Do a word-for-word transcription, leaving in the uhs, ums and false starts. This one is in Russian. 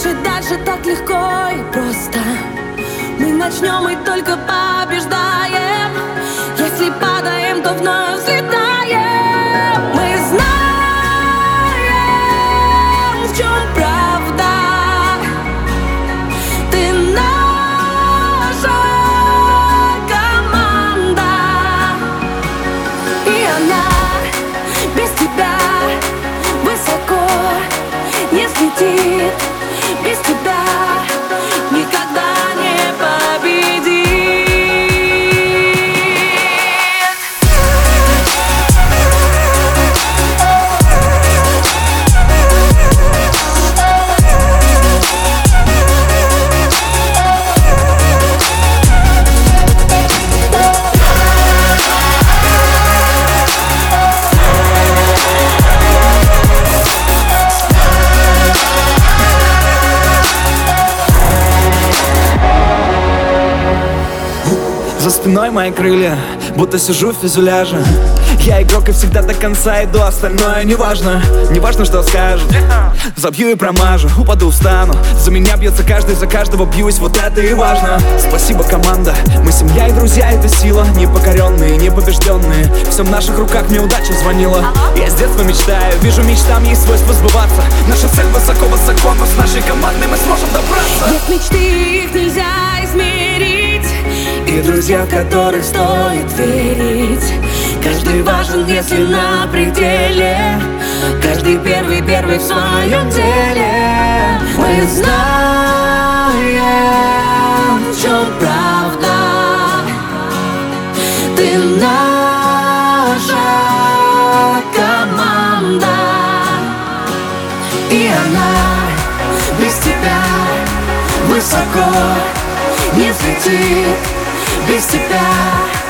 жить дальше так легко и просто. Мы начнем и только побеждаем. Если падаем, то вновь взлетаем. Мы знаем, в чем правда. Ты наша команда. И она без тебя высоко не взлетит. Без тебя никогда не победит. За спиной мои крылья, будто сижу в фюзеляже. Я игрок и всегда до конца иду, остальное неважно. Неважно, что скажут. Забью и промажу, упаду, встану. За меня бьется каждый, за каждого бьюсь, вот это и важно. Спасибо, команда, мы семья и друзья, это сила. Непокоренные, непобежденные, все в наших руках, мне удача звонила. Я с детства мечтаю, вижу мечтам есть свойство сбываться. Наша цель высоко-высоко, но с нашей командой мы сможем добраться. Нет мечты, их нельзя измерить. И друзья, в которых стоит верить. Каждый важен, если на пределе. Каждый первый, первый в своем деле. Мы знаем, в чем правда. Ты наша команда. И она без тебя высоко не взлетит. Без тебя